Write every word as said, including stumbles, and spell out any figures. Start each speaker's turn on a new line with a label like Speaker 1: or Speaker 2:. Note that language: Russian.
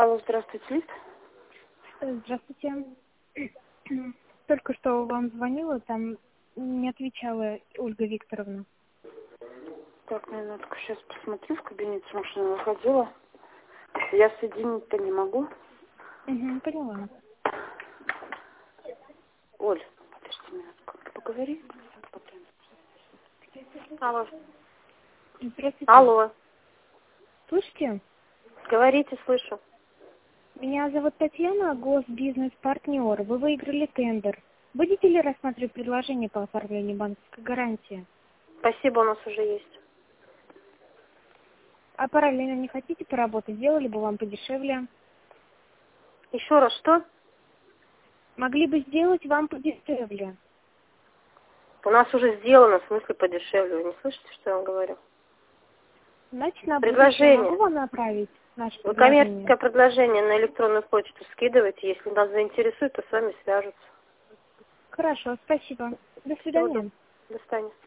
Speaker 1: Алло, здравствуйте, Лиз.
Speaker 2: Здравствуйте. Только что вам звонила, там не отвечала Ольга Викторовна.
Speaker 1: Так, минутку, сейчас посмотрю, в кабинете машина выходила. Я соединить-то не могу.
Speaker 2: Угу, поняла.
Speaker 1: Оль, подожди минутку, поговори. Алло.
Speaker 2: Здравствуйте.
Speaker 1: Алло.
Speaker 2: Слышите?
Speaker 1: Говорите, слышу.
Speaker 2: Меня зовут Татьяна, госбизнес-партнер. Вы выиграли тендер. Будете ли рассматривать предложение по оформлению банковской гарантии?
Speaker 1: Спасибо, у нас уже есть.
Speaker 2: А параллельно не хотите поработать? Сделали бы вам подешевле.
Speaker 1: Еще раз, что?
Speaker 2: Могли бы сделать вам подешевле.
Speaker 1: У нас уже сделано, в смысле подешевле. Вы не слышите, что я вам говорю?
Speaker 2: Значит, на будущее
Speaker 1: Предложение.
Speaker 2: могу вам направить наше
Speaker 1: Вы
Speaker 2: предложение?
Speaker 1: коммерческое предложение на электронную почту скидывайте. Если нас заинтересует, то с вами свяжутся.
Speaker 2: Хорошо, спасибо. До
Speaker 1: Всего
Speaker 2: свидания.
Speaker 1: доброго. До свидания.